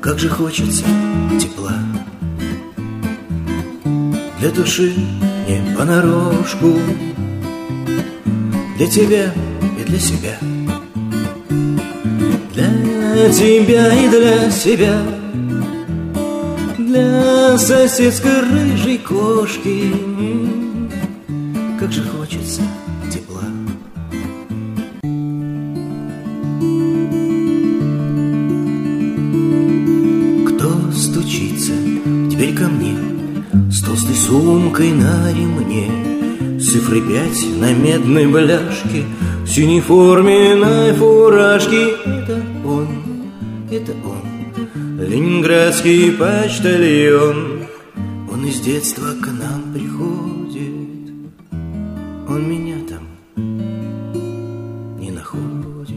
Как же хочется тепла для души не понарошку, для тебя и для себя, для тебя и для себя, для соседской рыжей кошки. Как же хочется тепла. Кто стучится теперь ко мне с толстой сумкой на ремне, с цифрой 5 на медной бляшке, в синей форменной фуражке? Это он, ленинградский почтальон. Он из детства к нам приходит, он меня там не находит.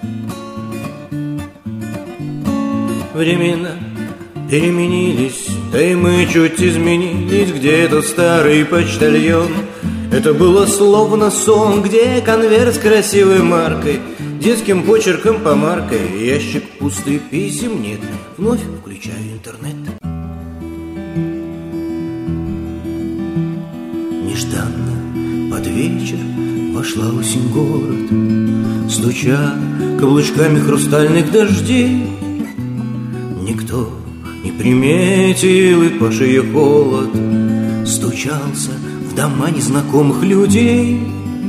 Времена переменились, да и мы чуть изменились. Где этот старый почтальон? Это было словно сон, где конверт с красивой маркой, детским почерком помаркой, ящик пустый, писем нет. Вновь включаю интернет. Нежданно под вечер вошла осень в город, стуча каблучками хрустальных дождей. Никто не приметил, и по шее холод стучался в дома незнакомых людей.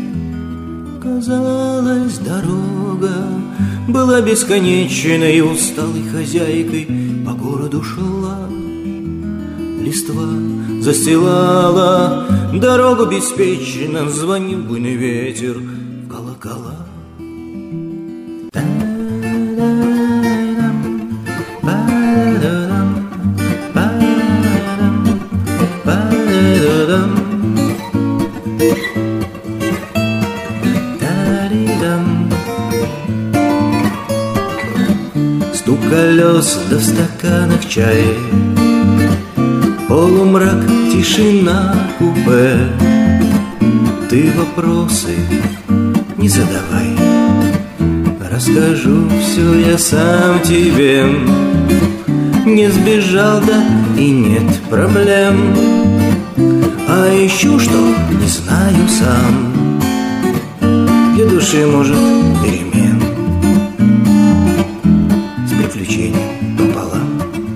Казалось, дорога была бесконечной, и усталой хозяйкой по городу шла. Листва застилала дорогу беспечно, звонил буйный ветер в колокола. Стук колес да в стаканах чая, полумрак, тишина купе. Ты вопросы не задавай, расскажу все я сам тебе. Не сбежал, да и нет проблем, а ищу, что не знаю сам. Для души, может, перемен с приключением пополам.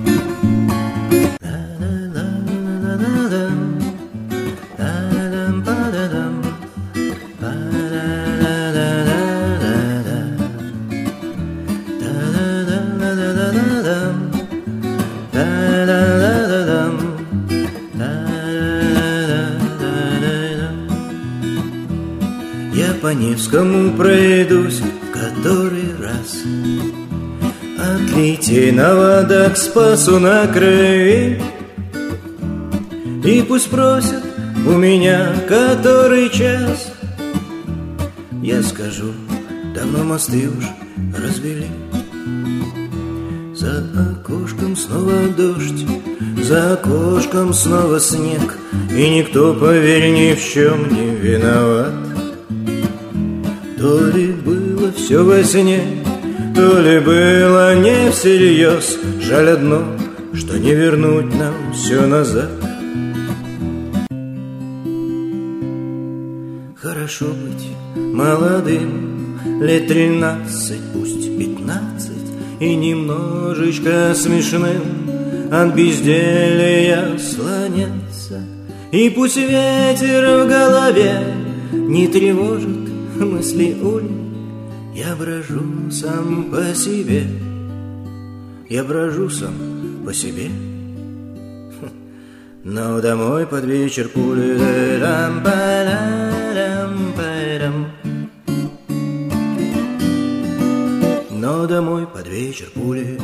Я по Невскому пройдусь в который раз, от Литейного к Спасу на Крови. И пусть просят у меня который час, я скажу, давно мосты уж развели. За окошком снова дождь, за окошком снова снег, и никто, поверь, ни в чем не виноват. То ли было все во сне, то ли было не всерьез. Жаль одно, что не вернуть нам все назад. Хорошо быть молодым, лет 13, пусть 15, и немножечко смешным от безделия слоняться. И пусть ветер в голове не тревожит мысли уль. Я брожу сам по себе, я брожу сам по себе. Но домой под вечер пули. Но домой под вечер пули.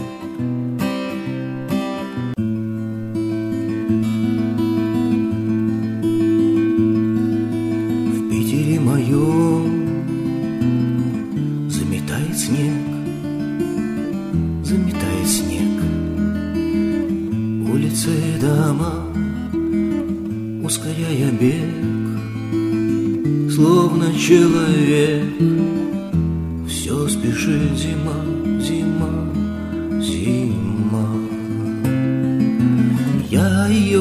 В Питере моем заметает снег, заметает снег. Улицы и дома, ускоряя бег, словно человек, все спешит. Зима, зима, зима.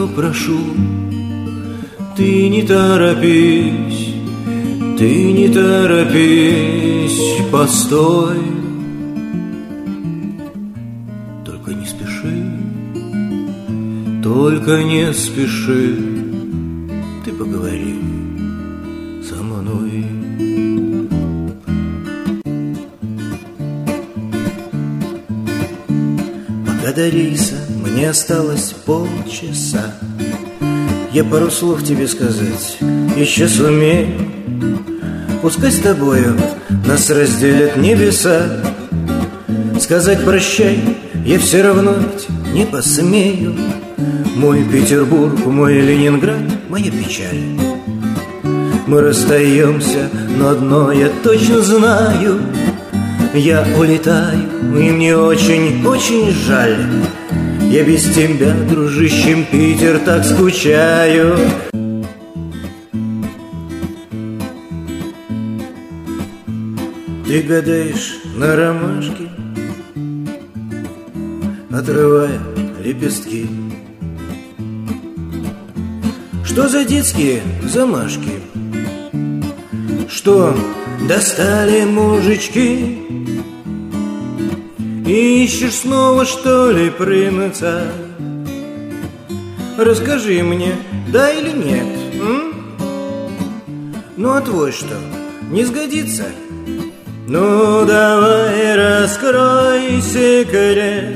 прошу, ты не торопись, ты не торопись, постой. Только не спеши, только не спеши, ты поговори со мной. Пока до рейса мне осталось полчаса, я пару слов тебе сказать еще сумею. Пускай с тобою нас разделят небеса, сказать прощай я все равно ведь не посмею. Мой Петербург, мой Ленинград, моя печаль. Мы расстаемся, но одно я точно знаю: я улетаю, и мне очень-очень жаль. Я без тебя, дружище, Питер, так скучаю. Ты гадаешь на ромашке, отрывая лепестки. Что за детские замашки? Что достали мужички? Ищешь снова, что ли, принца? Расскажи мне, да или нет, Ну а твой что, не сгодится? Ну давай раскрой секрет.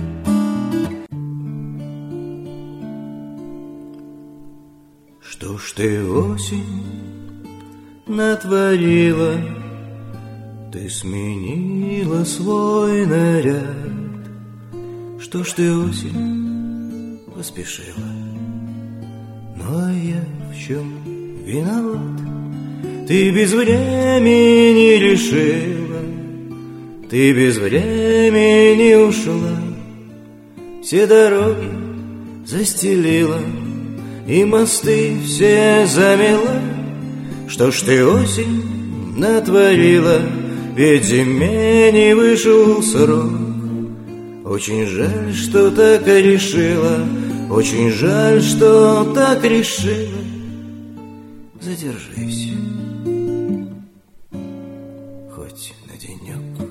Что ж ты, осень, натворила? Ты сменила свой наряд. Что ж ты, осень, поспешила? Но я в чем виноват? Ты без времени решила, ты без времени ушла, все дороги застелила и мосты все замела. Что ж ты, осень, натворила? Ведь зиме не вышел срок. Очень жаль, что так решила, очень жаль, что так решила. Задержись хоть на денек.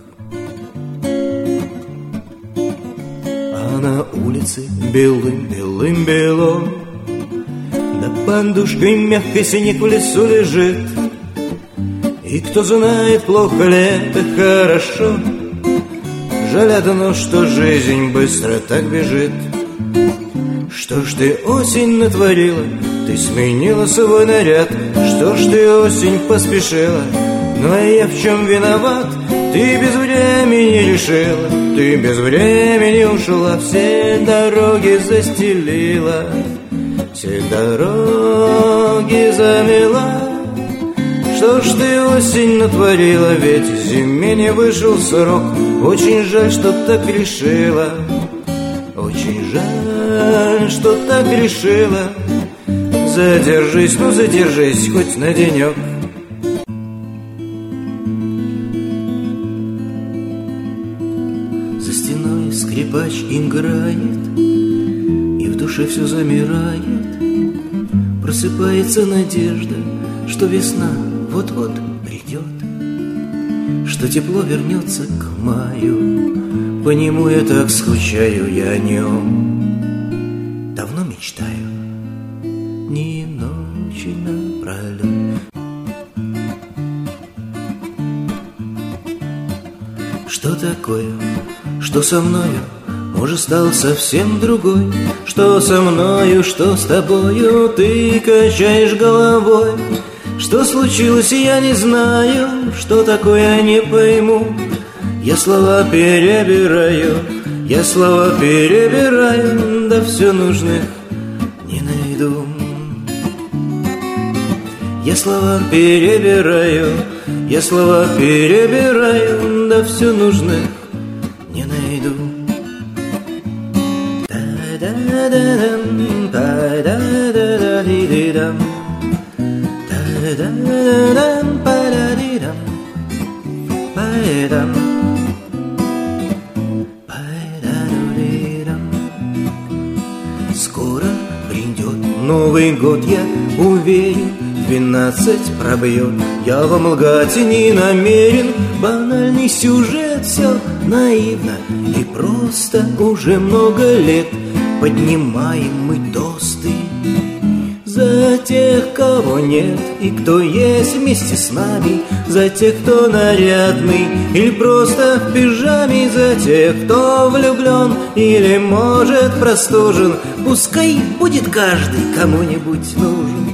А на улице белым-белым-бело, да подушкой мягкой снег в лесу лежит. И кто знает, плохо ли это, хорошо. Жаль одно, что жизнь быстро так бежит. Что ж ты, осень, натворила? Ты сменила свой наряд. Что ж ты, осень, поспешила? Ну а я в чем виноват? Ты без времени решила, ты без времени ушла, все дороги застелила, все дороги замела. Что ж ты, осень, натворила? Ведь зиме не вышел срок. Очень жаль, что так решила, очень жаль, что так решила. Задержись, ну задержись хоть на денек. За стеной скрипач играет, и в душе все замирает. Просыпается надежда, что весна вот-вот придет, что тепло вернется к маю. По нему я так скучаю, я о нем давно мечтаю, дни и ночи напролет. Что такое, что со мною, может, стал совсем другой? Что со мною, что с тобою, ты качаешь головой? Что случилось, я не знаю, что такое, не пойму. Я слова перебираю, я слова перебираю, да все нужных не найду. Я слова перебираю, я слова перебираю, да все нужных не найду. Та-да-да-дам, та-да-да-да-ди-дам, та-да-да-дам, па-да-ди-дам, па-дам, па-да-ду-ди-дам. Скоро придет Новый год, я уверен, 12 пробьет. Я вам лгать не намерен. Банальный сюжет, все наивно и просто. Уже много лет поднимаем мы тосты за тех, кого нет и кто есть вместе с нами, за тех, кто нарядный или просто в пижаме, за тех, кто влюблен или, может, простужен. Пускай будет каждый кому-нибудь нужен.